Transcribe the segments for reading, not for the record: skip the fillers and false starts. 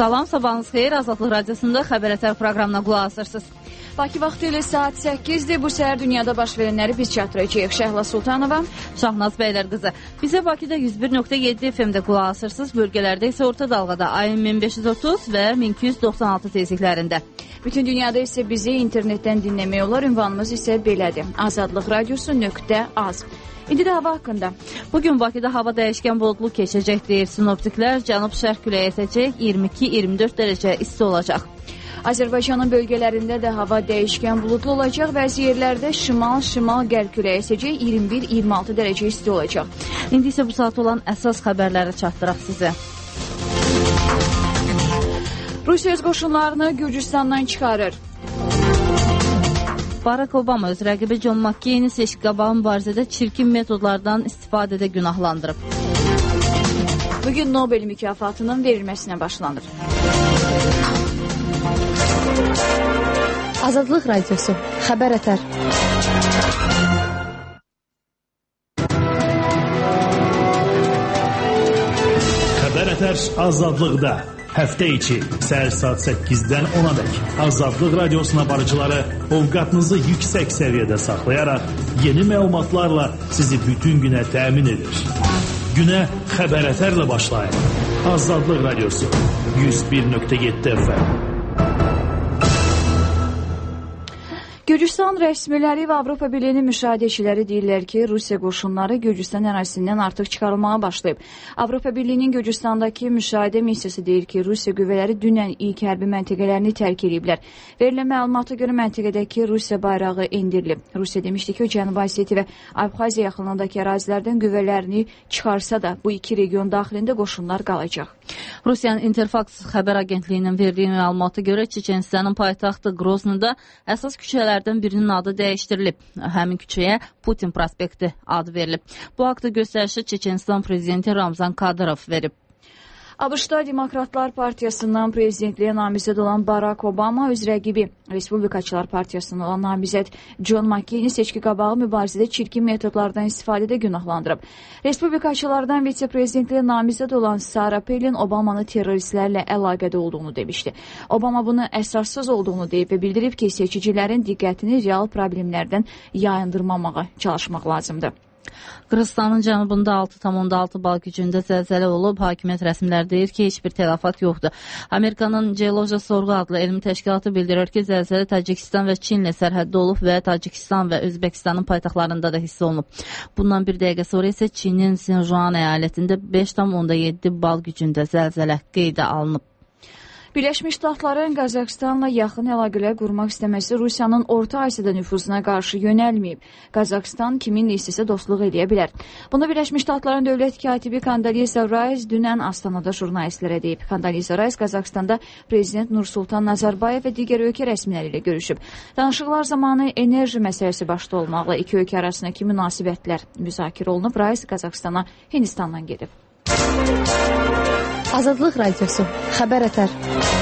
Salam, sabahınız xeyir. Azadlıq Radiosunda Xəbər Ətər proqramına qulaq asırsınız. Bakı vaxtı ilə saat 8-dir. Bu səhər dünyada baş verənləri biz çatdıracağıq. Şəhla Sultanova, Şahnaz Bəylər qızı. Bizə Bakıda 101.7 FM-də qulaq asırsınız. Bölgələrdə isə orta dalğada ayın 1530 və 1296 tezliklərində. Bütün dünyada isə bizi internetdən dinləmək olar. Ünvanımız isə belədir. azadlıqradiosu.az. İndi də hava haqqında. Bugün Bakıda hava dəyişkən buludlu keçəcək deyir sinoptiklər. Cənub-şərq küləyi əsəcək, 22-24 dərəcə isti olacaq. Azərbaycanın bölgələrində də hava dəyişkən buludlu olacaq. Bəzi yerlərdə şimal-şimal-qərb küləyi əsəcək, 21-26 dərəcə isti olacaq. İndi isə bu saat olan əsas xəbərləri çatdıraq sizə. Rusiya öz qoşunlarını Gürcüstandan çıxarır. Barack Obama öz rəqibi John McCain-i seçki qabağı mübarizədə çirkin metodlardan istifadədə günahlandırıb. Bugün Nobel mükafatının verilməsinə başlanır. Azadlıq Radiosu, Xəbər Ətər. Xəbər Ətər azadlıqda. Həftə içi, səhər saat 8-dən 10-a dək Azadlıq Radiosuna barıcıları ovqatınızı yüksək səviyyədə saxlayaraq yeni məlumatlarla sizi bütün günə təmin edir. Günə Xəbər Ətərlə başlayın. Azadlıq Radiosu 101.7 FM. Gürcüstan rəsmiləri və Avropa Birliyinin müşahidəçiləri deyirlər ki, Rusiya qoşunları Gürcüstan ərazisindən artıq çıxarılmağa başlayıb. Avropa Birliyinin Gürcüstandakı müşahidə missiyası deyir ki, Rusiya qüvvələri dünən ilk hərbi məntəqələrini tərk ediblər. Verilən məlumata görə məntəqədəki Rusiya bayrağı endirilib. Rusiya demişdi ki, o Cənubi Osetiya və Abxaziya yaxınlığındakı ərazilərdən qüvvələrini çıxarsa da, bu iki region daxilində qoşunlar qalacaq. Rusiyanın Interfax xəbər agentliyinin verdiyi məlumata görə Çeçenistanın paytaxtı Qroznyda əsas küçələrdən birinin adı dəyişdirilib. Həmin küçəyə Putin prospekti adı verilib. Bu haqda göstərişi Çeçenistan prezidenti Ramzan Kadyrov verib. ABŞ-da Demokratlar Partiyasından prezidentliyə namizəd olan Barack Obama öz rəqibi Respublikaçılar Partiyasından olan namizəd John McCain-i seçki qabağı mübarizədə çirkin metodlardan istifadədə günahlandırıb. Respublikaçılardan vitse-prezidentliyə namizəd olan Sarah Palin Obamanı terroristlərlə əlaqədə olduğunu demişdi. Obama bunu əsassız olduğunu deyib və bildirib ki, seçicilərin diqqətini real problemlərdən yayındırmamağa çalışmaq lazımdır. Qırğızstanın cənubunda 6,6 bal gücündə zəlzələ olub. Hakimiyyət rəsmilər deyir ki, heç bir tələfat yoxdur. Amerikanın Geologiya Sorğu adlı elmi təşkilatı bildirir ki, zəlzələ Tacikistan və Çinlə sərhəddə olub və Tacikistan və Özbəkistanın paytaxtlarında da hiss olunub. Bundan bir dəqiqə sonra isə Çinin Sinjuan əyalətində 5,7 bal gücündə zəlzələ qeydə alınıb. Birləşmiş Ştatların Qazaxstanla yaxın əlaqələr qurmaq istəməsi Rusiyanın Orta Asiyada nüfuzuna qarşı yönəlməyib. Qazaxstan kiminlə istəsə dostluq edə bilər. Bunu Birləşmiş Ştatların dövlət katibi Condoleezza Rice dünən Astanada jurnalistlərə deyib. Condoleezza Rice Qazaxstanda prezident Nursultan Nazarbayev və digər ölkə rəsmiləri ilə görüşüb. Danışıqlar zamanı enerji məsələsi başda olmaqla iki ölkə arasındakı münasibətlər müzakirə olunub. Rice Qazaxstana Hindistandan gedib. Azadlıq Radiosu, Xəbər Ətər.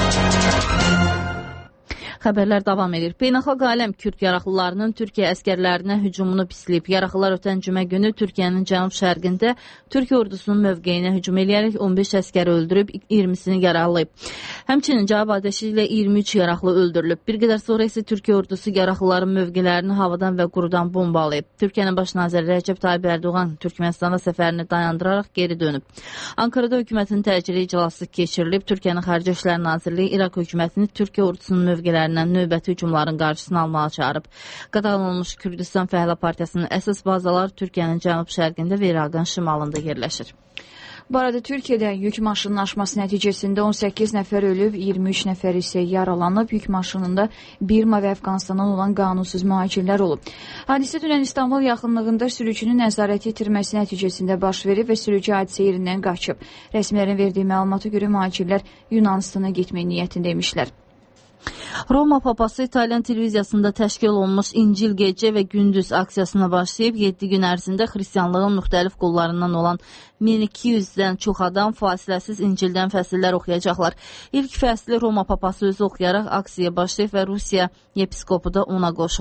Xəbərlər davam edir. Beynəlxalq aləm Kürd yaraqlılarının Türkiyə əskərlərinə hücumunu pisləyib. Yaraqlılar ötən cümə günü Türkiyənin cənub-şərqində Türkiyə ordusunun mövqeyinə hücum eləyərək 15 əskəri öldürüb, 20-sini yaralayıb. Həmçinin cavab atəşi ilə 23 yaraqlı öldürülüb. Bir qədər sonra isə Türkiyə ordusu yaraqlıların mövqelərini havadan və qurudan bombalayıb. Türkiyənin baş naziri Rəcəb Tayyip Ərdoğan Türkmənistana səfərini dayandıraraq geri dönüb. Ankarada hökumətinin təcili iclası keçirilib. Türkiyənin Xarici İşlər Nazirliyi İraq hökumətini Türkiyə ordusunun mövqelərini növbəti hücumların qarşısını almağa çağırıb. Qadağanlanmış Kürdistan Fəhlə Partiyasının əsas bazaları Türkiyənin cənub-şərqində və İraqın şimalında yerləşir. Bu arada Türkiyədə yük maşınının aşması nəticəsində 18 nəfər ölüb, 23 nəfər isə yaralanıb. Yük maşınında Birma və Əfqanistandan olan qanunsuz mühacirlər olub. Hadisə dünən İstanbul yaxınlığında sürücünün nəzarəti itirməsi nəticəsində baş verib və sürücü hadisə yerindən qaçıb. Rəsmilərin verdiyi məlumata görə mühacirlər Yunanistana getmək niyyətində imişlər. Roma Papası İtalyan televiziyasında təşkil olunmuş İncil gecə və gündüz aksiyasına başlayıb 7 gün ərzində xristianlığın müxtəlif qollarından olan 1200-dən çox adam fasiləsiz İncildən fəsillər oxuyacaqlar. İlk fəsli Roma Papası özü oxuyaraq aksiyaya başlayıb və Rusiya yepiskopu da ona qoşulub.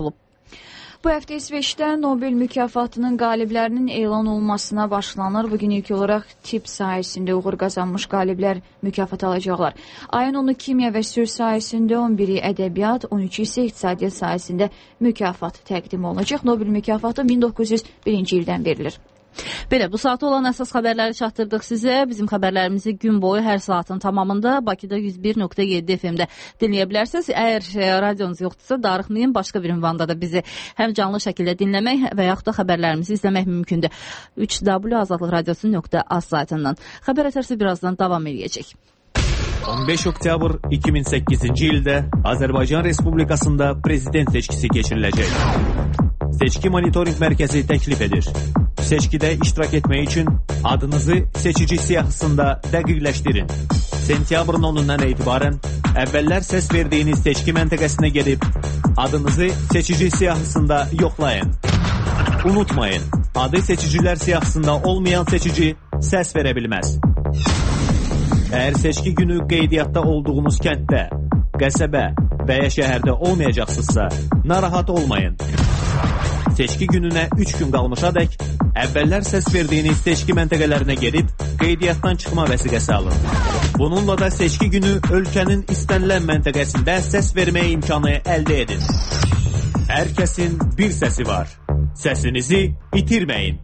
Bu həftə İsveçdə Nobel mükafatının qaliblərinin elan olunmasına başlanır. Bugün ilk olaraq tibb sahəsində uğur qazanmış qaliblər mükafat alacaqlar. Ayın 10-u kimya və sülh sahəsində, 11-i ədəbiyyat, 13-ü isə iqtisadiyyat sahəsində mükafat təqdim olunacaq. Nobel mükafatı 1901-ci ildən verilir. Belə, bu saata olan əsas xəbərləri çatdırdıq sizə. Bizim xəbərlərimizi gün boyu hər saatın tamamında Bakıda 101.7 FM-də dinləyə bilərsiniz. Əgər radionuz yoxdursa, darıxmayın, başqa bir ünvanda da bizi həm canlı şəkildə dinləmək və yaxud da xəbərlərimizi izləmək mümkündür. 3w.azadlıqradiosu.az saytından. Xəbər ətərsi birazdan davam edəcək. 15 oktyabr 2008-ci ildə Azərbaycan Respublikasında prezident seçkisi keçiriləcək. Seçki Monitoring Mərkəzi təklif edir. Seçkidə iştirak etmək üçün adınızı seçici siyahısında dəqiqləşdirin. Sentyabrın 10-undan etibarən əvvəllər səs verdiyiniz seçki məntəqəsinə gedib adınızı seçici siyahısında yoxlayın. Unutmayın, adı seçicilər siyahısında olmayan seçici səs verə bilməz. Əgər seçki günü qeydiyyatda olduğunuz kənddə, qəsəbə və ya şəhərdə olmayacaqsınızsa, narahat olmayın. Seçki gününə 3 gün qalmışadək əvvəllər səs verdiyiniz seçki məntəqələrinə gedib qeydiyyatdan çıxma vəsiqəsi alın. Bununla da seçki günü ölkənin istənilən məntəqəsində səs verməyə imkanı əldə edin. Hər kəsin bir səsi var. Səsinizi itirməyin.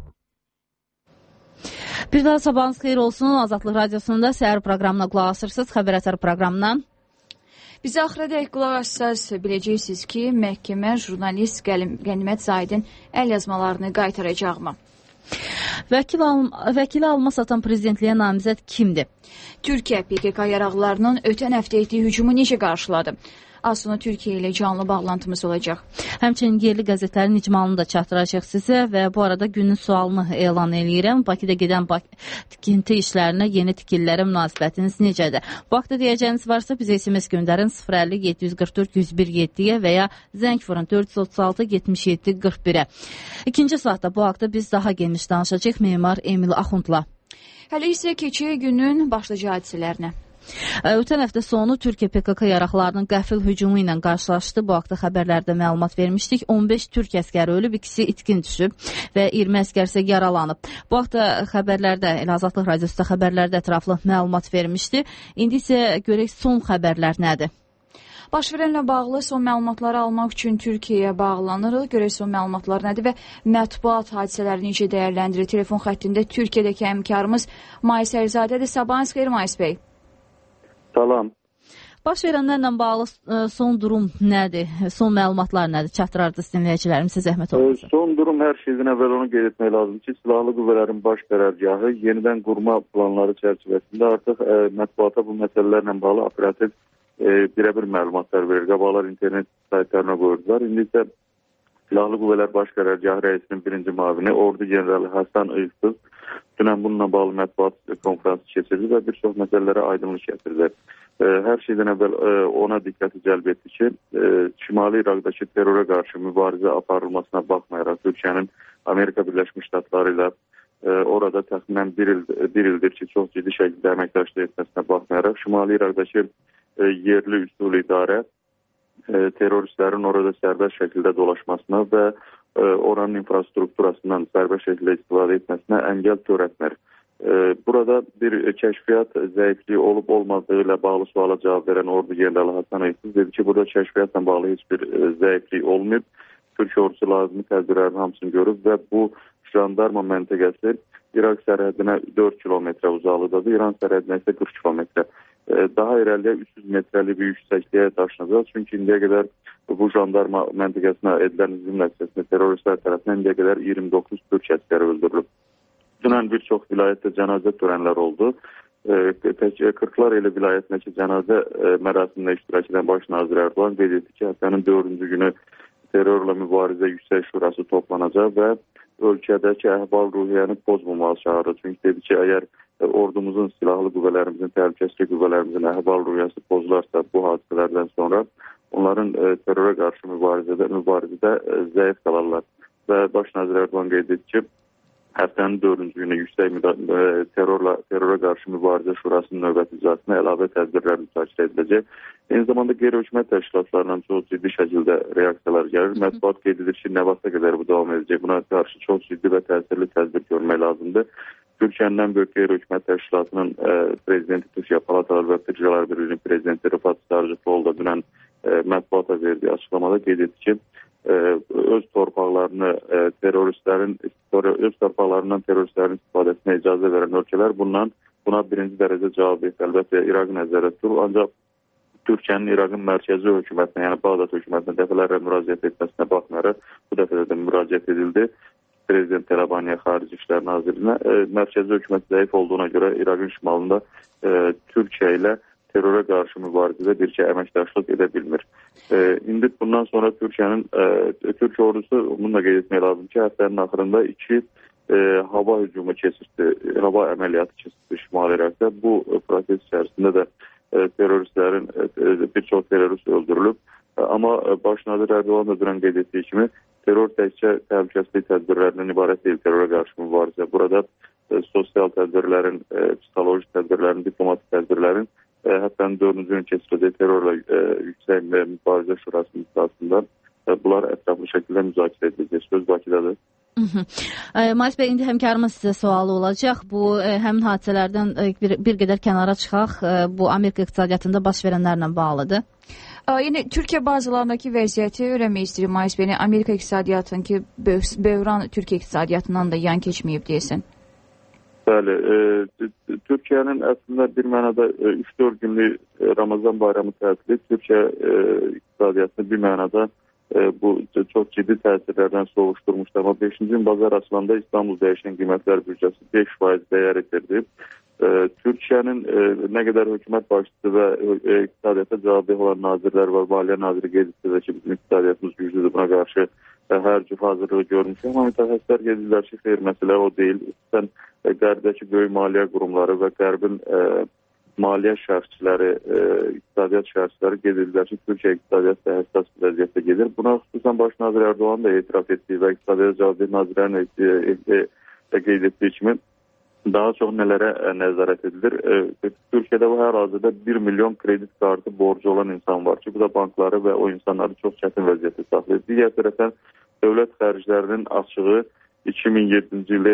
Bir daha sabahınız xeyir olsun. Azadlıq Radiosunda səhər proqramına qulaq asırsınız. Xəbər ətər proqramına. Bizə axıradək qulaq assaz biləcəksiniz ki, məhkəmə jurnalist Qənimət Zahidin əl yazmalarını qaytaracaqmı? Vəkili alma satan prezidentliyə namizəd kimdir? Türkiyə PKK yaraqlarının ötən həftə etdiyi hücumu necə qarşıladı? Az sonra Türkiyə ilə canlı bağlantımız olacaq. Həmçinin yerli qəzetlərin icmalını da çatdıracaq sizə və bu arada günün sualını elan eləyirəm. Bakıda gedən tikinti işlərinə, yeni tikililərə münasibətiniz necədir? Bu haqda deyəcəyiniz varsa bizə SMS göndərin 050 744 101-7-yə və ya zəng vurun 436 77 41-ə. İkinci saatda bu haqda biz daha geniş danışacaq memar Emil Axundla. Hələ isə keçək günün başlıca hadisələrinə. Ötən həftə sonu Türkiyə PKK yaraqlarının qəfil hücumu ilə qarşılaşdı. Bu haqda xəbərlərdə məlumat vermişdik. 15 türk əskəri ölüb, ikisi itkin düşüb və 20 əskər isə yaralanıb. Bu haqda xəbərlərdə, Azadlıq Radiosunda xəbərlərdə ətraflı məlumat vermişdi. İndi isə görək son xəbərlər nədir? Baş verənlə bağlı son məlumatları almaq üçün Türkiyəyə bağlanırıq. Görək son məlumatlar nədir və mətbuat hadisələri necə dəyərləndirir? Telefon xəttində Türkiyədəki həmkarımız Mais Ərzadədir. Sabahınız xeyir Mais bəy. Salam. Baş verənlərlə bağlı son durum nədir? Son məlumatlar nədir? Çatdırardınız dinləyicilərimizə zəhmət olursa. Son durum hər şeydən əvvəl onu qeyd etmək lazım ki, Silahlı Qüvvələrin baş qərargahı yenidən qurma planları çərçivəsində artıq mətbuata bu məsələlərlə bağlı operativ birəbir məlumatlar verir. Qabaqlar internet saytlarına qoyurdular. İndi isə Silahlı Qüvvələr Baş Qərargahı rəisinin birinci müavini Ordu Generalı Həsən Iyıqsız dünən bununla bağlı mətbuat konfransı keçirdi və bir çox məsələlərə aydınlıq gətirdi. Hər şeydən əvvəl ona diqqəti cəlb etdi ki, Şimali İraqdakı terrora qarşı mübarizə aparılmasına baxmayaraq Türkiyənin Amerika Birləşmiş Ştatları ilə orada təxminən bir ildir ki, çox ciddi şəkildə əməkdaşlıq etməsinə baxmayaraq Şimali İraqdakı yerli üsul idarə teröristlərin orada sərbəst şəkildə dolaşmasına və oranın infrastrukturasından sərbəst şəkildə istifadə etməsinə əngəl törətmir. Burada bir kəşfiyyat zəifliyi olub-olmadığı ilə bağlı suala cavab verən Ordu Generalı Həsən Iyıqsız dedi ki, burada kəşfiyyatla bağlı heç bir zəiflik olmayıb. Türkiyə ordusu lazımi tədbirlərin hamısını görüb və bu jandarma məntəqəsi İraq sərhədinə 4 kilometrə uzaqlıqdadır, İran sərhədinə isə 40 kilometrə. Daha irəliyə 300 metrəli bir yüksəkliyə daşınacaq. Çünki indiyə qədər bu jandarma məntəqəsinə edilən hücum nəticəsində teröristlər tərəfindən indiyə qədər 29 türk əskəri öldürülüb. Dünən bir çox vilayətdə cənazə törənlər oldu. 40-lar elə vilayətindəki cənazə mərasimində iştirak edən Baş nazir Erdoğan qeyd etdi ki, həftənin 4-cü günü terrorla mübarizə yüksək şurası toplanacaq və ölkədəki əhval-ruhiyyəni pozmamalı çağırır. Çünki dedi ki, əgər ordumuzun, silahlı qüvvələrimizin, təhlükəsizlik qüvvələrimizin əhval-ruhiyyəsi pozularsa bu hadisələrdən sonra onların terrora qarşı mübarizədə zəif qalarlar. Və Baş nazir Erdoğan qeyd etdi ki, həftənin 4-cü günü yüksək terrora qarşı mübarizə şurasının növbəti iclasına əlavə tədbirlər müzakirə ediləcək. Eyni zamanda qeyri-hökumət təşkilatlarından çox ciddi şəkildə reaksiyalar gəlir. Mətbuat qeyd edir ki, nə vaxta qədər bu davam edəcək. Buna qarşı çox ciddi və təsirli tədbir görmək lazımdır. Türkiyənin ən böyük qeyri-hökumət təşkilatının prezidenti Türkiyə Palataları və Təcrübələr Birliyinin prezidenti Rıfat Sarıcıqlıoğlu da dünən mətbuata verdiyi açıqlamada qeyd etdi ki, öz torpaqlarından teröristlərin istifadəsinə icazə verən ölkələr buna birinci dərəcə cavab verir. Əlbəttə, İraq nəzərdə tutulur, ancaq Türkiyənin İraqın mərkəzi hökumətinə, yəni Bağdad hökumətinə dəfələrlə müraciət etməsinə baxmayaraq, bu dəfədə də müraciət edildi. Prezident Tələbaniyə Xarici İşlər Nazirinə mərkəzi hökumət zəif olduğuna görə İraqın şimalında Türkiyə ilə terrora qarşı mübarizədə bir ki, əməkdaşlıq edə bilmir. İndi bundan sonra Türk ordusu, bunu da qeyd etmək lazım ki, həftənin axırında 2 hava hücumu keçirdi, hava əməliyyatı keçirdi Şimali İraqda. Bu proses içərisində də bir çox terörist öldürülüb. Amma Baş nazir Erdoğan da dünən qeyd etdiyi kimi, terror təkcə təhlükəsizlik tədbirlərindən ibarət deyil terrora qarşı mübarizə. Burada sosial tədbirlərin, psixoloji tədbirlərin, diplomatik tədbirlərin həftənin 4-cü günü keçiriləcək terrorla yüksək mübarizə şurasının iclasında bunlar ətraflı şəkildə müzakirə ediləcək. Söz Bakıdadır. Mais bəy, indi həmkarımız sizə sualı olacaq. Bu həmin hadisələrdən bir qədər kənara çıxaq. Bu Amerika iqtisadiyyatında baş verənlərlə bağlıdır. Yəni Türkiyə bazılarındakı vəziyyəti öyrənmək istəyir Mais bəy. Amerika iqtisadiyyatının ki, böhran Türkiyə iqtisadiyyatından da yan keçməyib deyəsən. Bəli, Türkiyənin əslində bir mənada 3-4 günlük Ramazan bayramı tətili Türkiyə iqtisadiyyatını bir mənada bu çox ciddi təsirlərdən soğuşdurmuşdu. Amma 5-ci gün bazar açılanda İstanbul dəyişən qiymətlər büdcəsi 5% dəyər itirdi. Türkiyənin nə qədər hökumət başçısı və iqtisadiyyata cavabdeh olan nazirlər var, Maliyyə naziri qeyd etdi ki, bizim iqtisadiyyatımız güclüdür, buna qarşı hər cür hazırlığı görmüşük. Amma mütəxəssislər qeyd edirlər ki, xeyr, məsələ o deyil. Sən Qərbdəki böyük maliyyə qurumları və Qərbin maliyyə şərhçiləri, iqtisadiyyat şərhçiləri qeyd edirlər ki, Türkiyə iqtisadiyyatı həssas vəziyyətdə gedir. Buna xüsusən Baş nazir Erdoğan da etiraf etdiyi və iqtisadiyyat cavabdeh nazirlərin qeyd etdiyi kimi daha çox nələrə nəzarət edilir. Türkiyədə bu hal-hazırda 1 milyon kredit kartı borcu olan insan var ki, bu da bankları və o insanları çox çətin vəziyyətdə saxlayır. Digər tərəfdən dövlət xərclərinin açığı 2007-ci ildə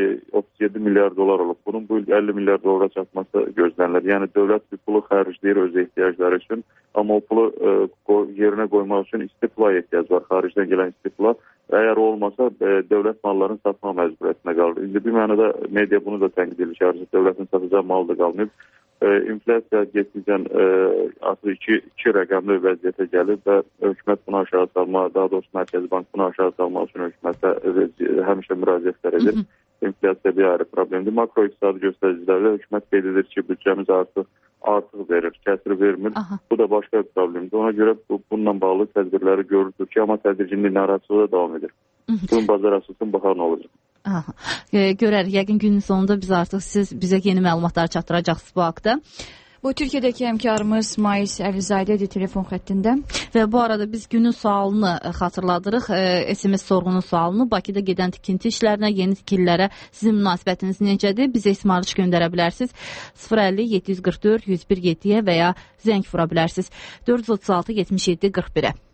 37 milyar dolar olub. Bunun bu il 50 milyar dolara çatması gözlənilir. Yəni dövlət bir pulu xərcləyir öz ehtiyacları üçün, amma o pulu yerinə qoymaq üçün istiflaya ehtiyac var, xaricdən gələn istifla. Əgər olmasa, dövlət mallarını satma məcburiyyətinə qalır. İndi bir mənada media bunu da tənqid edir ki, dövlətin satacağı mal da qalmayıb. İnflyasiya getdikcə artıq iki rəqəmli vəziyyətə gəlir və hökumət bunu aşağı salma, daha doğrusu Mərkəzi Bank bunu aşağı salmaq üçün hökumətə həmişə müraciətlər edir. İnflyasiya bir ayrı problemdir. Makroiqtisadi göstəricilərlə hökumət qeyd edir ki, büdcəmiz artıq verir, kəsir vermir. Bu da başqa bir problemdir. Ona görə bununla bağlı tədbirləri görürük ki, amma tədricin narahatçılığı da davam edir. Bugün bazar açılsın, baxar nə olacaq. Görərik. Yəqin günün sonunda siz bizə yeni məlumatlar çatdıracaqsınız bu haqda. Bu Türkiyədəki həmkarımız Mais Əlizadədir telefon xəttində. Və bu arada biz günün sualını xatırladırıq. SMS sorğunun sualını. Bakıda gedən tikinti işlərinə, yeni tikililərə sizin münasibətiniz necədir? Bizə ismarış göndərə bilərsiniz. 050-744-101-7-yə və ya zəng vura bilərsiniz. 436-77-41-ə.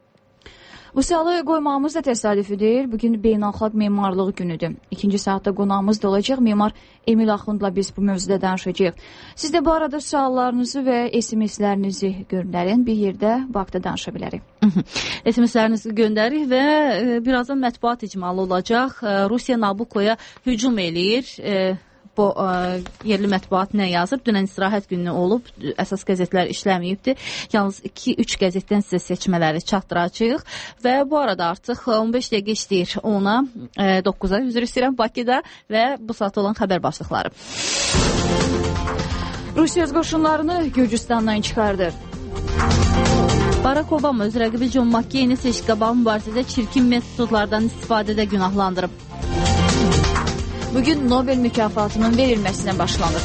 Bu sualı qoymağımız da təsadüfi deyil. Bugün beynəlxalq memarlıq günüdür. İkinci saatda qonağımız da olacaq. Memar Emil Axundla biz bu mövzuda danışacağıq. Siz də bu arada suallarınızı və SMS-lərinizi göndərin. Bir yerdə vaxtda danışa bilərik. SMS-lərinizi göndərik və birazdan mətbuat icmalı olacaq. Rusiya Nabukoya hücum eləyir. Bu yerli mətbuat nə yazıb? Dünən istirahət günü olub, əsas qəzetlər işləməyibdir. Yalnız 2-3 qəzetdən sizə seçmələri çatdıracağıq və bu arada artıq 15 dəqiqə işləyir 10-a, 9-a üzr istəyirəm Bakıda və bu saat olan xəbər başlıqları. Rusiya qoşunlarını Gürcüstandan çıxardır. Barack Obama öz rəqibi John McCain-i seçki-qabağı mübarizədə çirkin metodlardan istifadədə günahlandırıb. Bugün Nobel mükafatının verilməsinə başlanır.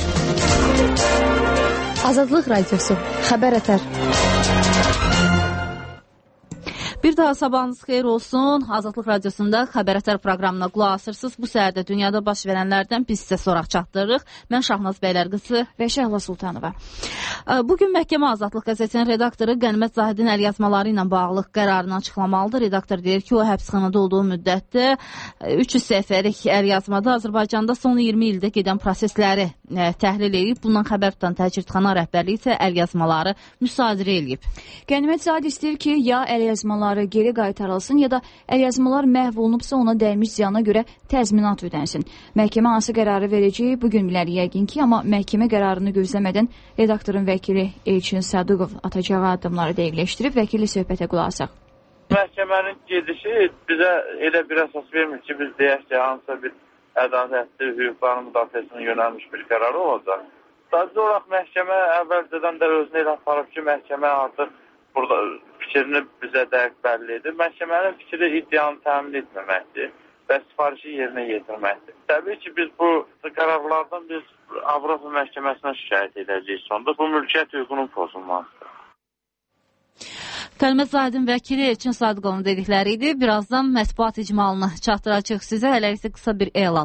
Azadlıq Radiosu, Xəbər Ətər. Bir daha sabahınız xeyir olsun. Azadlıq Radiosunda Xəbərətər proqramına qulaq asırsınız. Bu səhərdə dünyada baş verənlərdən biz sizə soraq çatdırırıq. Mən Şahnaz Bəylərqızı və Şəhla Sultanova. Bugün Məhkəmə Azadlıq qəzetinin redaktoru Qənimət Zahidin əlyazmaları ilə bağlı qərarını açıqlamalıdır. Redaktor deyir ki, o həbsxanada olduğu müddətdə 300 səhifəlik əlyazmada Azərbaycanda son 20 ildə gedən prosesləri təhlil edib. Bundan xəbər tutan təcridxana rəhbərliyi isə əlyazmaları müsadirə edib. Qənimət Zahid istəyir ki, ya əlyazmaları geri qaytarılsın, ya da əlyazmalar məhv olunubsa ona dəymiş ziyana görə təzminat ödənsin. Məhkəmə hansı qərarı verəcək bugün bilər yəqin ki, amma məhkəmə qərarını gözləmədən redaktorun vəkili Elçin Sadıqov atacağı addımları dəqiqləşdirib, vəkili söhbətə qulaq asaq. Məhkəmənin gedişi bizə elə bir əsas vermir ki, biz deyək ki, hansısa bir ədalətli hüquqların müdafiəsinə yönəlmiş bir qərar olacaq. Sadəcə olaraq məhkəmə əvvəlcədən də özünü elə aparıb ki, məhkəmə artıq burada fikrini bizə dəqiq bəlli edir. Məhkəmənin fikri iddianı təmin etməməkdir və sifarişi yerinə yetirməkdir. Təbii ki, biz bu qərarlardan biz Avropa məhkəməsinə şikayət edəcəyik. Sonda bu mülkiyyət hüququnun pozulmasıdır. Qənimət Zahidin vəkili Elçin Sadıqovun dedikləri idi. Birazdan mətbuat icmalını çatdıracaq sizə. Hələliksə qısa bir elan.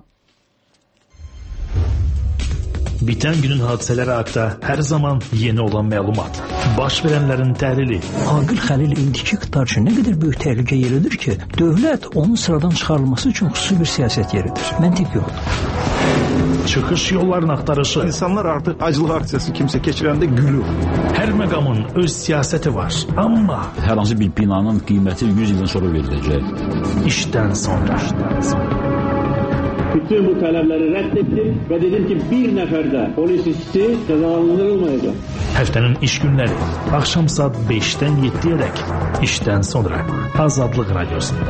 Bitən günün hadisələri haqqında hər zaman yeni olan məlumat. Baş verənlərin təhlili. Aqil Xəlil indiki iqtidar üçün nə qədər böyük təhlükə yeridir ki, dövlət onun sıradan çıxarılması üçün xüsusi bir siyasət yeridir. Məntiq yoxdur. Çıxış yollarını axtarışı. İnsanlar artıq aclıq aksiyası kimsə keçirəndə gülür. Hər məqamın öz siyasəti var. Amma hər hansı bir binanın qiyməti 100 ildən sonra veriləcək. İşdən sonra. Bütün bu tələbləri rədd etdim və dedim ki, bir nəfər də polis işçisi cəzalandırılmayacaq. Həftənin iş günləri axşam saat 5-dən 7-yədək işdən sonra Azadlıq Radiosunda.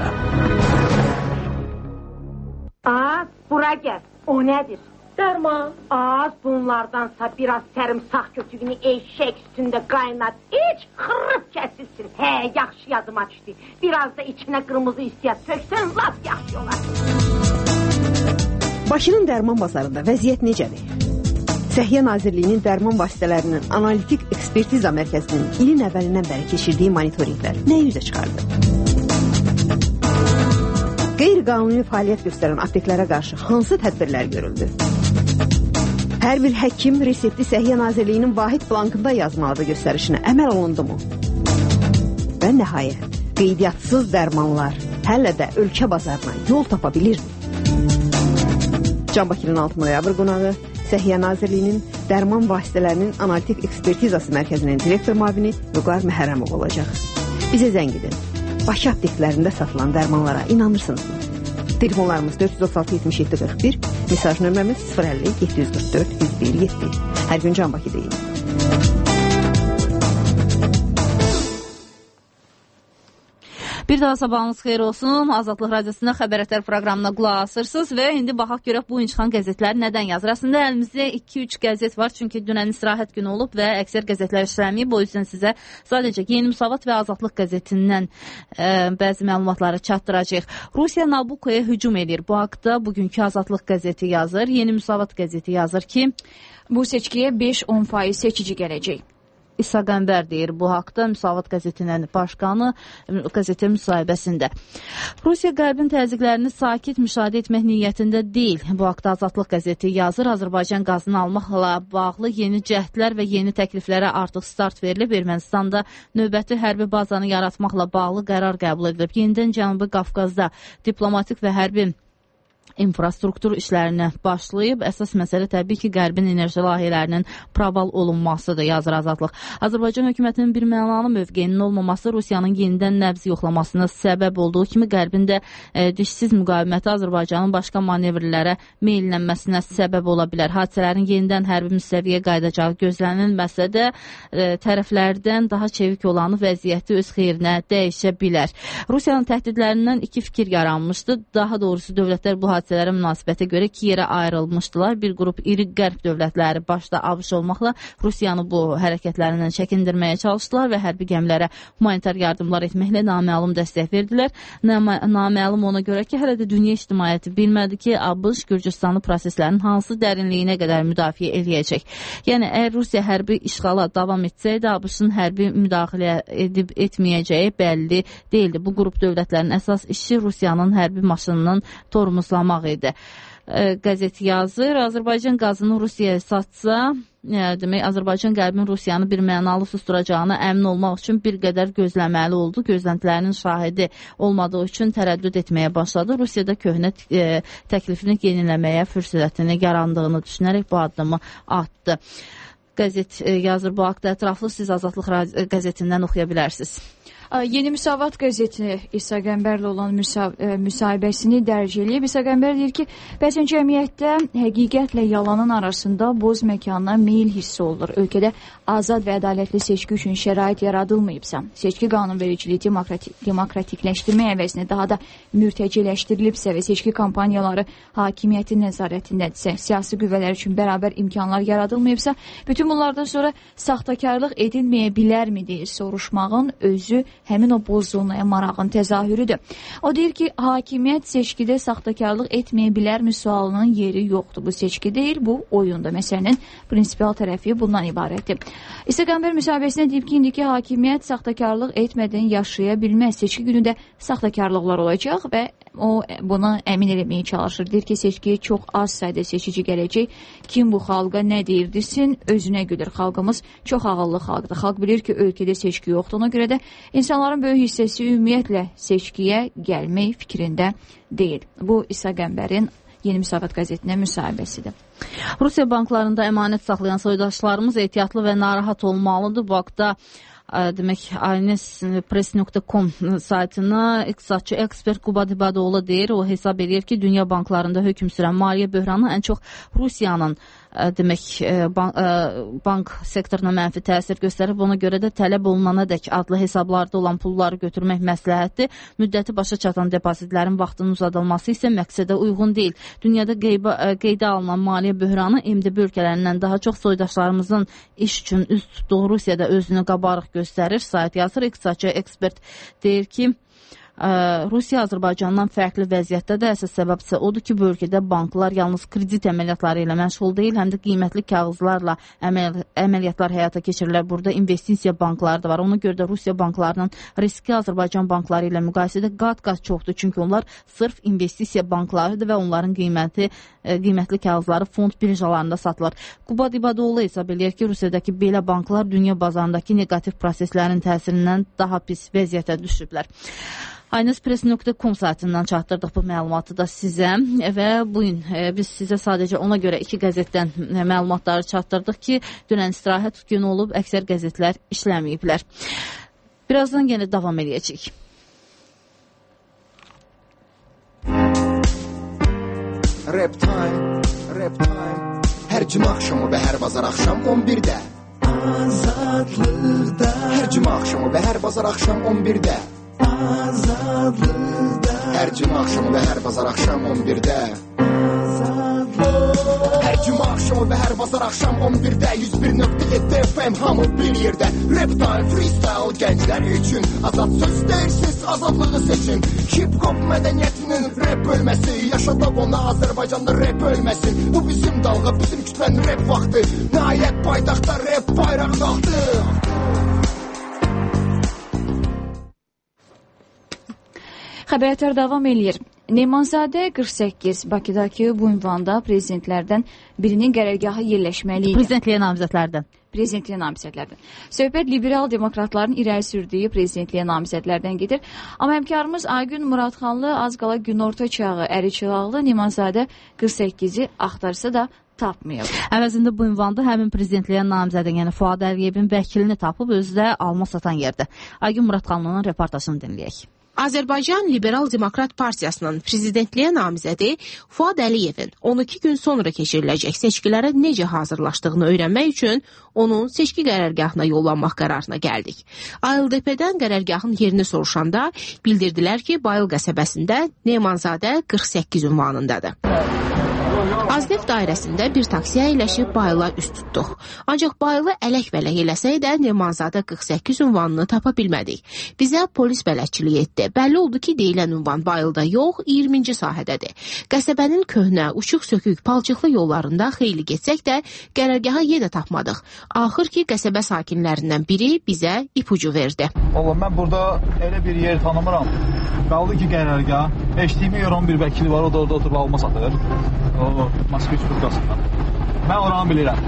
Az, bura gəl. O nədir? Dərman. Az, bunlardansa biraz sarımsaq kötüyünü eşək üstündə qaynat. İç, xırıb kəsilsin. Hə, yaxşı yadıma düşdü. Biraz da içinə qırmızı istiyat töksən, laf yaxşı olar. Bakının dərman bazarında vəziyyət necədir? Səhiyyə Nazirliyinin dərman vasitələrinin analitik ekspertiza mərkəzinin ilin əvvəlindən bəri keçirdiyi monitorinqlər nə üzə çıxardı? Qeyri-qanuni fəaliyyət göstərən apteklərə qarşı hansı tədbirlər görüldü? Hər bir həkim resepti Səhiyyə Nazirliyinin vahid blankında yazmalıdır göstərişinə əməl olundu mu? Və nəhayət, qeydiyyatssız dərmanlar hələ də ölkə bazarına yol tapa bilirmi? Can Bakının 6 noyabr qonağı Səhiyyə Nazirliyinin dərman vasitələrinin analitik ekspertizası mərkəzinin direktor müavini Vüqar Məhərrəmov olacaq. Bizə zəng edin. Bakı apteklərində satılan dərmanlara inanırsınızmı? Telefonlarımız 436-77-41, mesaj nömrəmiz 050-744-117. Hər gün Can Bakı deyin. Bir daha sabahınız xeyir olsun. Azadlıq Radiosunda Xəbərətər proqramına qulaq asırsınız və indi baxaq görək bu gün çıxan qəzetlər nədən yazır. Əslində əlimizdə 2-3 qəzet var, çünki dünən istirahət günü olub və əksər qəzetlər işləməyib. O yüzden sizə sadəcə Yeni Müsavat və Azadlıq qəzetindən bəzi məlumatları çatdıracaq. Rusiya Nabukoya hücum edir. Bu haqda bugünkü Azadlıq qəzeti yazır. Yeni Müsavat qəzeti yazır ki, bu seçkiyə 5-10% seçici gələcək. İsa Qəmbər deyir bu haqda Müsavat qəzetinin başqanı qəzetin müsahibəsində. Rusiya Qərbin təzyiqlərini sakit müşahidə etmək niyyətində deyil. Bu haqda Azadlıq qəzeti yazır. Azərbaycan qazını almaqla bağlı yeni cəhdlər və yeni təkliflərə artıq start verilib. Ermənistanda növbəti hərbi bazanı yaratmaqla bağlı qərar qəbul edilib. Yenidən Cənubi Qafqazda diplomatik və hərbi infrastruktur işlərinə başlayıb. Əsas məsələ təbii ki, Qərbin enerji layihələrinin proval olunmasıdır, yazır Azadlıq. Azərbaycan hökumətinin bir mənalı mövqeyinin olmaması Rusiyanın yenidən nəbz yoxlamasına səbəb olduğu kimi Qərbin də dişsiz müqaviməti Azərbaycanın başqa manevrlərə meyllənməsinə səbəb ola bilər. Hadisələrin yenidən hərbi müstəviyə qayıdacağı gözlənilməsə də tərəflərdən daha çevik olanı vəziyyəti öz xeyrinə dəyişə bilər. Rusiyanın təhdidlərindən iki fikir yaranmışdı. Daha doğrusu dövlətlər bu hadisələri hadisələrə münasibətə görə iki yerə ayrılmışdılar. Bir qrup iri qərb dövlətləri, başda ABŞ olmaqla Rusiyanı bu hərəkətlərindən çəkindirməyə çalışdılar və hərbi gəmilərə humanitar yardımlar etməklə naməlum dəstək verdilər. Naməlum ona görə ki, hələ də dünya ictimaiyyəti bilmədi ki, ABŞ Gürcüstanlı proseslərin hansı dərinliyinə qədər müdafiə eləyəcək. Yəni, əgər Rusiya hərbi işğala davam etsəydi, ABŞ-ın hərbi müdaxilə edib etməyəcəyi bəlli deyildi. Bu qrup dövlətlərin əsas işi Rusiyanın hərbi maşınının tormozlamaq idi. Qəzet yazır, Azərbaycan qazını Rusiyaya satsa, demək, Azərbaycan qərbinin Rusiyanı bir mənalı susturacağına əmin olmaq üçün bir qədər gözləməli oldu. Gözləntilərinin şahidi olmadığı üçün tərəddüd etməyə başladı. Rusiyada köhnə təklifini yeniləməyə fürsətini yarandığını düşünərək bu addımı atdı. Qəzet yazır, bu haqda ətraflı siz Azadlıq qəzetindən oxuya bilərsiniz. Yeni Müsavat qəzeti İsa Qəmbərlə olan müsahibəsini dərc eləyib. İsa Qəmbər deyir ki, bəzən cəmiyyətdə həqiqətlə yalanın arasında boz məkana meyil hissi olur. Ölkədə azad və ədalətli seçki üçün şərait yaradılmayıbsa, seçki qanunvericiliyi demokratikləşdirmə əvəzinə daha da mürtəciləşdirilibsə və seçki kampaniyaları hakimiyyətin nəzarətindədirsə, siyasi qüvvələr üçün bərabər imkanlar yaradılmayıbsa, bütün bunlardan sonra saxtakarlıq edilməyə bilərmi deyə soruşmağın özü həmin o boz zonaya marağın təzahürüdür. O deyir ki, hakimiyyət seçkidə saxtakarlıq etməyə bilərmi sualının yeri yoxdur. Bu seçki deyil, bu oyundur. Məsələnin prinsipal tərəfi bundan ibarətdir. İsa Qəmbər müsahibəsində deyib ki, indiki hakimiyyət saxtakarlıq etmədən yaşaya bilməz. Seçki günü də saxtakarlıqlar olacaq və o buna əmin eləməyə çalışır. Deyir ki, seçkiyə çox az sayda seçici gələcək. Kim bu xalqa nə deyir desin, özünə gülür. Xalqımız çox ağıllı xalqdır. Xalq bilir ki, ölkədə seçki yoxdur. Ona görə də İnsanların böyük hissəsi ümumiyyətlə seçkiyə gəlmək fikrində deyil. Bu İsa Qəmbərin Yeni Müsavat qəzetinə müsahibəsidir. Rusiya banklarında əmanət saxlayan soydaşlarımız ehtiyatlı və narahat olmalıdır. Bu haqda demək, aynespress.com saytına iqtisadçı ekspert Qubad İbadoğlu deyir. O hesab edir ki, dünya banklarında hökm sürən maliyyə böhranı ən çox Rusiyanın demək, bank sektoruna mənfi təsir göstərib. Ona görə də tələb olunana dək adlı hesablarda olan pulları götürmək məsləhətdir. Müddəti başa çatan depozitlərin vaxtının uzadılması isə məqsədə uyğun deyil. Dünyada qeydə alınan maliyyə böhranı MDB ölkələrindən daha çox soydaşlarımızın iş üçün üz tutduğu Rusiyada özünü qabarıq göstərir. Sayt yazır, iqtisadçı ekspert deyir ki, Rusiya Azərbaycandan fərqli vəziyyətdədir. Əsas səbəb isə odur ki, bu ölkədə banklar yalnız kredit əməliyyatları ilə məşğul deyil, həm də qiymətli kağızlarla əməliyyatlar həyata keçirilir. Burada investisiya bankları da var. Ona görə də Rusiya banklarının riski Azərbaycan bankları ilə müqayisədə qat-qat çoxdur. Çünki onlar sırf investisiya banklarıdır və onların qiymətli kağızları fond birjalarında satılır. Qubad İbadoğlu hesab eləyir ki, Rusiyadakı belə banklar dünya bazarındakı negativ proseslərin təsirindən daha pis vəziyyətə düşüblər. aynespress.com saytından çatdırdıq bu məlumatı da sizə və bugün biz sizə sadəcə ona görə iki qəzetdən məlumatları çatdırdıq ki, dünən istirahət günü olub, əksər qəzetlər işləməyiblər. Birazdan yenə davam edəcəyik. Rap time, hər cümə axşamı və hər bazar axşam 11-də Azadlıqda. Hər cümə axşamı və hər bazar axşam 11-də Azadlıqda. Hər cümə axşamı və hər bazar axşam 11-də Azadlıqda. Hər cümə axşamı və hər bazar axşam 11-də 101.7 FM hamı bir yerdə. Rap time, freestyle gənclər üçün azad söz deyirsiz, azadlığı seçin. Hip-hop mədəniyyətinin rap bölməsi, yaşadaq ona Azərbaycanda rap ölməsin. Bu bizim dalğa, bizim kütlənin rap vaxtı. Nəhayət paytaxtda rap bayraq qalxdı. Xəbərlər davam eləyir. Nemanzadə 48 Bakıdakı bu ünvanda prezidentlərdən birinin qərargahı yerləşməli idi. Prezidentliyə namizədlərdən. Söhbət liberal demokratların irəli sürdüyü prezidentliyə namizədlərdən gedir. Amma həmkarımız Aygün Muradxanlı az qala günorta çağı Əriçilaqlı Nemanzadə 48-i axtarsa da tapmayıb. Əvəzində bu ünvanda həmin prezidentliyə namizədin, yəni Fuad Əliyevin vəkilini tapıb özü də alma satan yerdə. Aygün Muradxanlının reportajını dinləyək. Azərbaycan Liberal Demokrat Partiyasının prezidentliyə namizədi Fuad Əliyevin 12 gün sonra keçiriləcək seçkilərə necə hazırlaşdığını öyrənmək üçün onun seçki qərargahına yollanmaq qərarına gəldik. ALDP-dən qərargahın yerini soruşanda bildirdilər ki, Bayıl qəsəbəsində Nemanzadə 48 ünvanındadır. Azneft dairəsində bir taksiyə əyləşib Bayıla üst tutduq. Ancaq Bayılı ələk-vələk eləsək də Nemanzadə 48 ünvanını tapa bilmədik. Bizə polis bələdçiliyi etdi. Bəlli oldu ki, deyilən ünvan Bayılda yox, 20-ci sahədədir. Qəsəbənin köhnə, uçuq-sökük, palçıqlı yollarında xeyli getsək də qərargaha yenə tapmadıq. Axır ki, qəsəbə sakinlərindən biri bizə ipucu verdi. Oğlum, mən burada elə bir yer tanımıram. Qaldı ki, qərargah. Eşdiyimə görə bir vəkili var, o da orada oturub alma satır. O, Moskva Çukurqasından. Mən oranı bilirəm.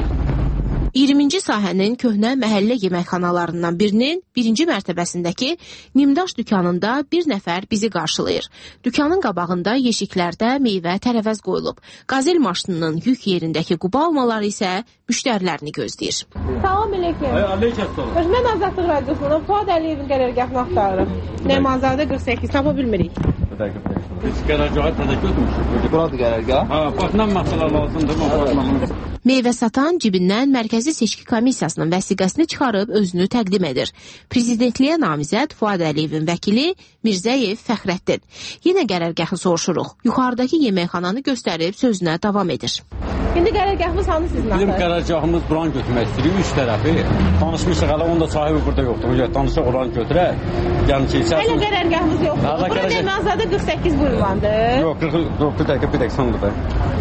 20-ci sahənin köhnə məhəllə yeməkxanalarından birinin 1-ci mərtəbəsindəki Nimdaş dükanında bir nəfər bizi qarşılayır. Dükanın qabağında yeşiklərdə meyvə, tərəvəz qoyulub. Qazel maşınının yük yerindəki quba almaları isə müştərilərini gözləyir. Salam aleyküm. Aleyküm. Mən Azadlıq Radiosundan Fuad Əliyevin qərargahını axtarırım. Nemanzadə 48 tapa bilmirik. Biz qərargahı təzə götürmüşük. Buradır qərargah? Ha, baxılan məsələ lazımdır. Meyvə satan cibindən Mərkəzi Seçki Komissiyasının vəsiqəsini çıxarıb özünü təqdim edir. Prezidentliyə namizəd Fuad Əliyevin vəkili Mirzəyev Fəxrəddin. Yenə qərargahı soruşuruq. Yuxarıdakı yeməkxananı göstərib sözünə davam edir. İndi qərargahımız hanı sizin axı? Bizim qərargahımız buranı götürmək istəyirik, üç tərəfi. Danışmışıq, hələ onda sahibi burada yoxdur. Danışıq oranı götürək. Yəni ki, hələ qərargahımız yoxdur. Bura Nemanzadə 48 buyurlandır. Yox, bir dəqiqə sonunda.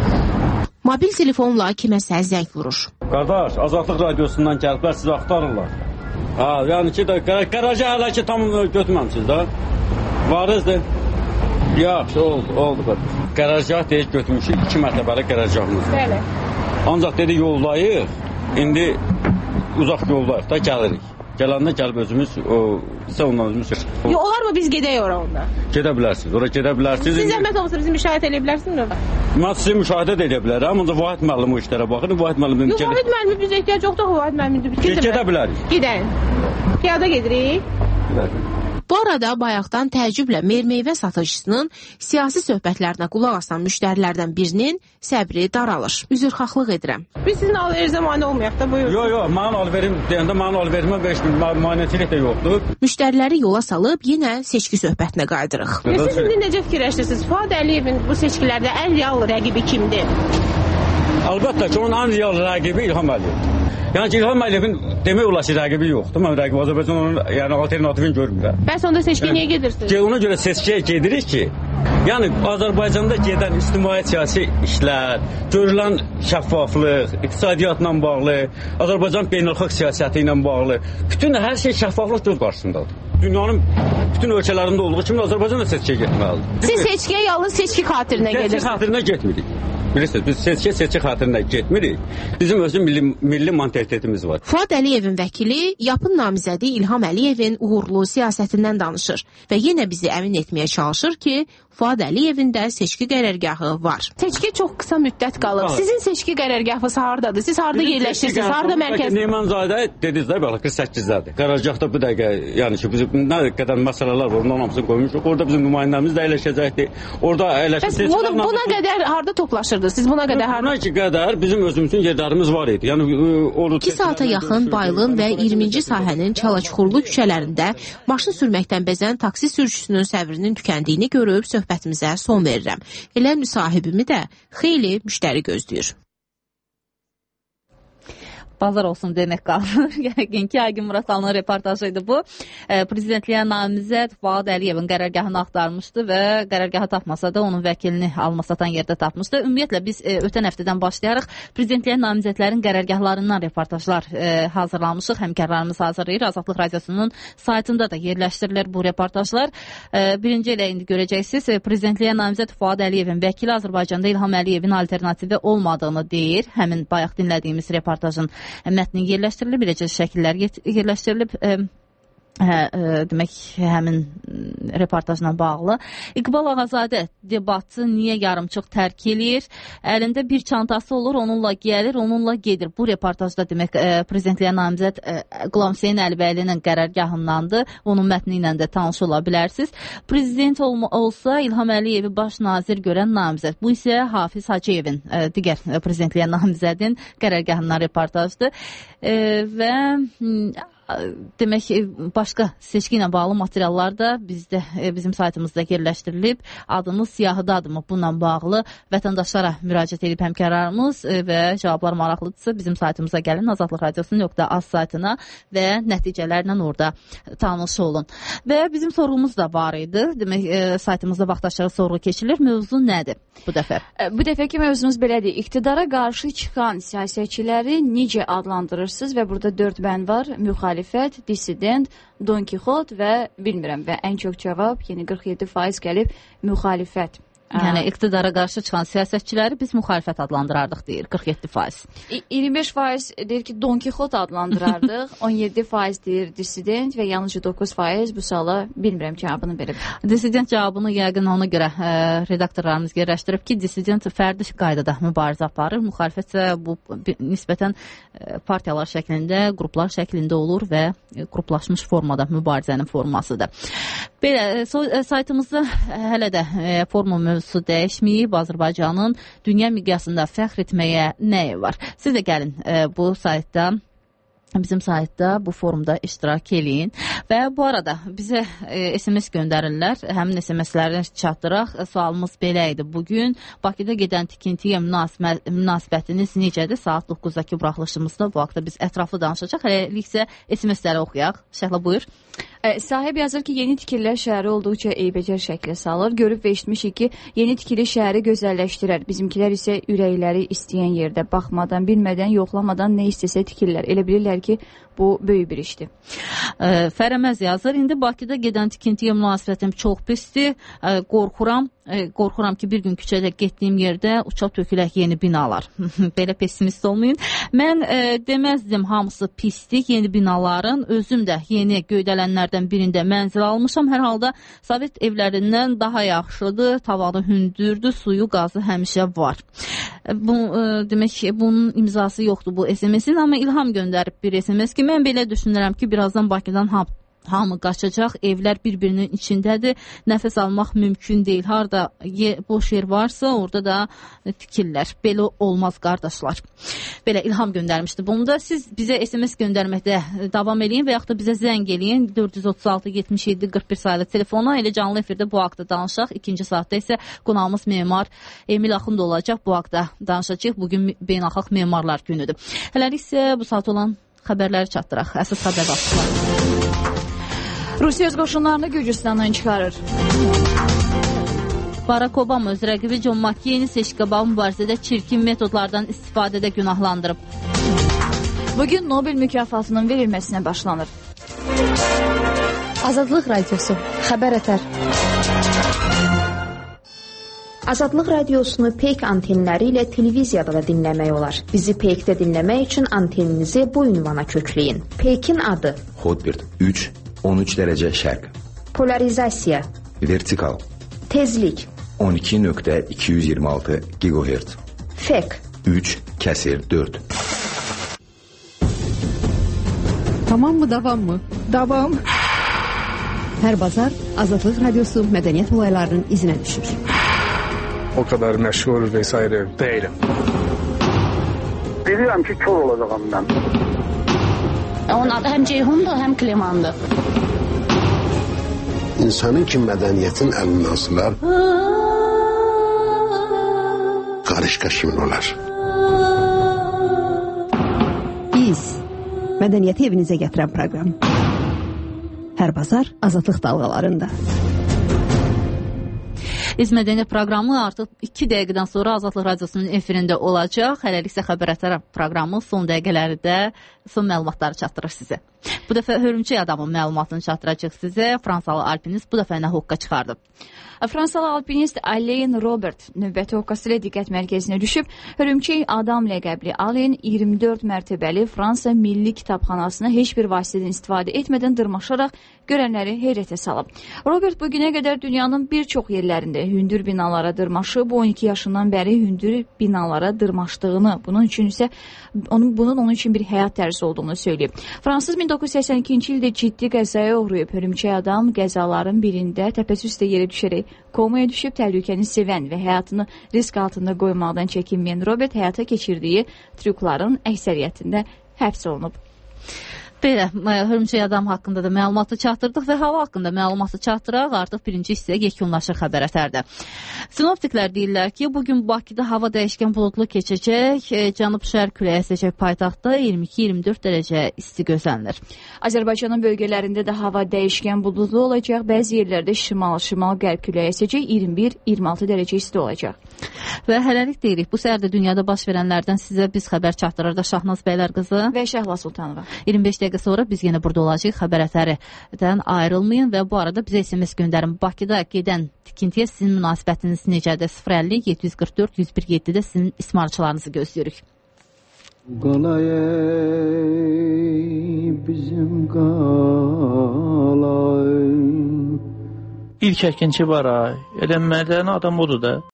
Mobil telefonla kiməsə zəng vurur. Qardaş, Azadlıq Radiosundan gəliblər, sizi axtarırlar. Ha, yəni ki, qərargah hələ ki, tam götürməmişsiniz də. Varızdır. Yaxşı, oldu. Qərargah deyək götürmüşük, 2 mərtəbəli qərargahımız. Bəli. Ancaq dedi yoldayıq, indi uzaq yoldayıq da gəlirik. Gələndə gəlib özümüz, sizə ondan özümüz. Olar mı biz gedək ora onda? Gedə bilərsiniz, ora gedə bilərsiniz. Siz zəhmət olmasa bizi müşahidə edə bilərsiniz orada? Mən sizi müşahidə edə bilərəm, ancaq Vahid müəllim o işlərə baxır. Vahid müəllim yox, Vahid müəllim bizə ehtiyac yoxdur, Vahid müəllim. Gedə bilərik. Gedək. Piyada gedirik. Bu arada bayaqdan təəccüblə meyvə satıcısının siyasi söhbətlərinə qulaq asan müştərilərdən birinin səbri daralır. Üzrxahlıq edirəm. Biz sizin alverizə mane olmayaq da, buyurun. Yox, mənim alverim deyəndə mənim alverimə 5000 maneçilik də yoxdur. Müştəriləri yola salıb yenə seçki söhbətinə qaydırıq. Siz indi necə fikirləşirsiniz? Fuad Əliyevin bu seçkilərdə ən real rəqibi kimdir? Əlbəttə ki, onun ən real rəqibi İlham Əliyevdir. Yəni ki, İlham Əliyevin demək olar ki, rəqibi yoxdur. Mən rəqib Azərbaycan onun alternativini görmürəm. Bəs onda seçkiyə niyə gedirsiniz? Ona görə seçkiyə gedirik ki, yəni Azərbaycanda gedən ictimai siyasi işlər, görülən şəffaflıq, iqtisadiyyatla bağlı, Azərbaycan beynəlxalq siyasəti ilə bağlı, bütün hər şey şəffaflıq göz qarşısındadır. Dünyanın bütün ölkələrində olduğu kimi Azərbaycan da seçkiyə getməlidir. Siz seçkiyə yalnız seçki xatirinə gedirsiniz? Seçki xatirinə getmirik. Bilirsiniz, biz seçki xatirinə getmirik. Bizim özü milli mentalitetimiz var. Fuad Əliyevin vəkili yapın namizədi İlham Əliyevin uğurlu siyasətindən danışır və yenə bizi əmin etməyə çalışır ki, Fuad Əliyevin də seçki qərargahı var. Seçki çox qısa müddət qalıb. Sizin seçki qərargahınız hardadır? Siz harda yerləşirsiniz? Harda mərkəz? Nemanzadə dediniz də, belə 48-dədir. Qərargahda bu dəqiqə, yəni ki, bizim nə qədər məsələlər var, ondan hamısını qoymuşuq. Orada bizim nümayəndəmiz də əyləşəcəkdir. Orada əyləşəcək. Bəs buna qədər harda toplaşırdınız? Siz buna qədər harda? Buna qədər bizim özümüzün yerlərimiz var idi. Yəni 2 saata yaxın Baylın və 20-ci sahənin Çalaçuxurlu küçələrində maşın sürməkdən bezən taksi sürücüsünün səbrinin tükəndiyini görüb söhbətimizə son verirəm. Elə müsahibimi də xeyli müştəri gözləyir. Bazar olsun demək qalır. Yəqin ki, Aygün Murasalının reportajı idi bu. Prezidentliyə namizəd Fuad Əliyevin qərargahını axtarmışdı və qərargahı tapmasa da onun vəkilini alma satan yerdə tapmışdı. Ümumiyyətlə biz ötən həftədən başlayaraq prezidentliyə namizədlərin qərargahlarından reportajlar hazırlamışıq. Həmkarlarımız hazırlayır. Azadlıq Radiosunun saytında da yerləşdirilir bu reportajlar. Birinci ilə indi görəcəksiniz. Prezidentliyə namizəd Fuad Əliyevin vəkili Azərbaycanda İlham Əliyevin alternativi olmadığını deyir. Həmin bayaq dinlədiyimiz reportajın mətnin yerləşdirilib, eləcə şəkillər yerləşdirilib. Demək, həmin reportajla bağlı. İqbal Ağazadə debatçı niyə yarımçıq tərk eləyir? Əlində bir çantası olur, onunla gəlir, onunla gedir. Bu reportajda demək prezidentliyə namizəd Qulam Hüseyn Əlibəylinin qərargahındandır. Onun mətni ilə də tanış ola bilərsiniz. Prezident olsa İlham Əliyevi baş nazir görən namizəd. Bu isə Hafiz Hacıyevin digər prezidentliyə namizədin qərargahından reportajdır. Və demək başqa seçki ilə bağlı materiallar da bizim saytımızda yerləşdirilib. Adınız siyahıdadırmı? Bununla bağlı vətəndaşlara müraciət edib həmkarlarımız və cavablar maraqlıdırsa bizim saytımıza gəlin, azadlıqradiosu.az saytına və nəticələrlə orada tanış olun. Və bizim sorğumuz da var idi. Demək saytımızda vaxtaşırı sorğu keçilir. Mövzu nədir bu dəfə? Bu dəfəki mövzumuz belədir. İqtidara qarşı çıxan siyasətçiləri necə adlandırırsınız və burada 4 bənd var. Müxalifət, dissident, Don Kixot və bilmirəm və ən çox cavab, yəni 47% gəlib müxalifət. Yəni iqtidara qarşı çıxan siyasətçiləri biz müxalifət adlandırardıq deyir 47%. 25% deyir ki Don Kixot adlandırardıq, 17% deyir dissident və yalnızca 9% bu suala bilmirəm cavabını verib. Dissident cavabını yəqin ona görə redaktorlarımız yerləşdirib ki, dissident fərdi qaydada mübarizə aparır, müxalifət isə bu nisbətən partiyalar şəklində, qruplar şəklində olur və qruplaşmış formada mübarizənin formasıdır. Belə, saytımızda hələ də forma mövzusu dəyişməyib. Azərbaycanın dünya miqyasında fəxr etməyə nəyi var? Siz də gəlin bu saytda, bizim saytda, bu forumda iştirak eləyin. Və bu arada bizə SMS göndərirlər. Həmin SMS-ləri çatdıraq. Sualımız belə idi. Bugün Bakıda gedən tikintiyə münasibətiniz necədir? Saat 9-dakı buraxılışımızda bu haqda biz ətraflı danışacaq. Hələliksə SMS-ləri oxuyaq. Şəhla buyur. Sahib yazır ki, yeni tikililər şəhəri olduqca eybəcər şəklə salır. Görüb və eşitmişik ki, yeni tikili şəhəri gözəlləşdirər. Bizimkilər isə ürəkləri istəyən yerdə baxmadan, bilmədən, yoxlamadan nə istəsə tikirlər. Elə bilirlər ki, bu böyük bir işdir. Fərəməz yazır. İndi Bakıda gedən tikintiyə münasibətim çox pisdir. Qorxuram ki, bir gün küçədə getdiyim yerdə uçaq tökülək yeni binalar. Belə pessimist olmayın. Mən deməzdim hamısı pisdir. Yeni binaların, özüm də yeni göydələnlərdən birində mənzil almışam. Hər halda Sovet evlərindən daha yaxşıdır. Tavanı hündürdür, suyu, qazı həmişə var. Demək ki, bunun imzası yoxdur bu SMS-in, amma İlham göndərib bir SMS ki, mən belə düşünürəm ki, birazdan Bakıdan hamı qaçacaq, evlər bir-birinin içindədir, nəfəs almaq mümkün deyil. Harada boş yer varsa, orada da tikirlər. Belə olmaz, qardaşlar. Belə İlham göndərmişdi. Bunu da siz bizə SMS göndərməkdə davam edin və yaxud da bizə zəng eləyin. 436-77-41 sayılı telefona elə canlı efirdə bu haqda danışaq. İkinci saatda isə qonağımız memar Emil Axund olacaq. Bu haqda danışacaq. Bugün Beynəlxalq Memarlar günüdür. Hələlik isə bu saat olan xəbərləri çatdıraq. Əsas xəbər başlayaq. Rusiya öz qoşunlarını Gürcüstandan çıxarır. Barack Obama öz rəqibi John McCain-i seçki-qabağı mübarizədə çirkin metodlardan istifadədə günahlandırıb. Bugün Nobel mükafatının verilməsinə başlanır. Azadlıq Radiosu. Xəbər ətər. Azadlıq Radiosunu Peyk antenləri ilə televiziyada da dinləmək olar. Bizi Peykdə dinləmək üçün anteninizi bu ünvana kökləyin. Peykin adı Hotbird 3 13 dərəcə şərq. Polarizasiya. Vertikal. Tezlik. 12.226 GHz. Fek. 3/4. Tamam mı, davam mı? Davam. Hər bazar Azadlıq Radiosu mədəniyyət olaylarının izinə düşür. O kadar məşhur vesaire değilim. Bilirəm ki, kör olacağım mən. Onun adı həm Ceyhundur, həm Klemandır. İnsanın ki mədəniyyətin əlindən asılar, qarışqa kimin olar? Biz mədəniyyəti evinizə gətirən proqram. Hər bazar Azadlıq dalğalarında. Biz mədəniyyət proqramı artıq 2 dəqiqədən sonra Azadlıq Radiosunun efirində olacaq. Hələliksə xəbər ətər proqramı son dəqiqələrdə son məlumatları çatdırır sizə. Bu dəfə hörümçək adamın məlumatını çatdıracaq sizə. Fransalı alpinist bu dəfə nə hoqqa çıxardı? Fransalı alpinist Alain Robert növbəti hoqqası ilə diqqət mərkəzinə düşüb. Hörümçək adam ləqəbli Alain 24 mərtəbəli Fransa Milli Kitabxanasına heç bir vasitədən istifadə etmədən dırmaşaraq görənləri heyrətə salıb. Robert bugünə qədər dünyanın bir çox yerlərində hündür binalara dırmaşıb. 12 yaşından bəri hündür binalara dırmaşdığını, bunun onun üçün bir həyat tərzi olduğunu söyləyib. Fransız 1982-ci ildə ciddi qəzaya uğrayıb. Hörümçək adam qəzaların birində təpəsi üstə yerə düşərək komaya düşüb. Təhlükəni sevən və həyatını risk altında qoymaqdan çəkinməyən Robert həyata keçirdiyi trükların əksəriyyətində həbs olunub. Belə, hörümçək adam haqqında da məlumatı çatdırdıq və hava haqqında məlumatı çatdıraq. Artıq birinci hissə yekunlaşır xəbər ətərdə. Sinoptiklər deyirlər ki, bugün Bakıda hava dəyişkən buludlu keçəcək. Cənub-şərq küləyi əsəcək paytaxtda 22-24 dərəcə isti gözlənilir. Azərbaycanın bölgələrində də hava dəyişkən buludlu olacaq. Bəzi yerlərdə şimal-qərb küləyi əsəcək 21-26 dərəcə isti olacaq. Və hələlik deyirik, bu səhər də dünyada baş verənlərdən sizə biz xəbər çatdırır da Şahnaz Bəylər qızı və Şəhla Sultanova. 25 dəqiqə sonra biz yenə burada olacağıq. Xəbər ətəridən ayrılmayın və bu arada bizə SMS göndərin. Bakıda gedən tikintiyə sizin münasibətiniz necədir? 050 744 101-7-də sizin ismarçılarınızı gözləyirik. Qalay bizim qalay. İlk əkinçi var ay. Elə mədən adam odur da.